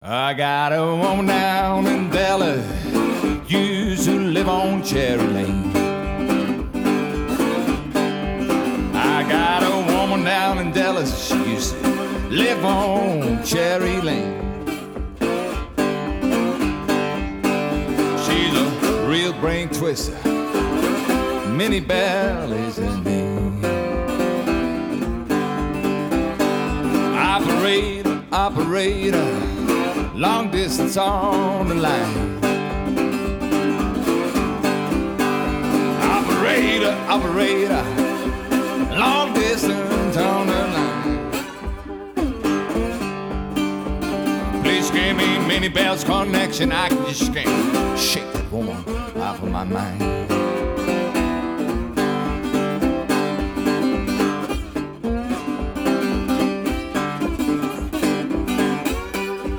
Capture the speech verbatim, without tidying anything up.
I got a woman down in Dallas, used to live on Cherry Lane. I got a woman down in Dallas, she used to live on Cherry Lane. She's a real brain twister, Minnie Bell is her name. Operator, operator, long distance on the line. Operator, operator, long distance on the line. Please give me Minnie Bell's connection. I just can't shake that woman off of my mind.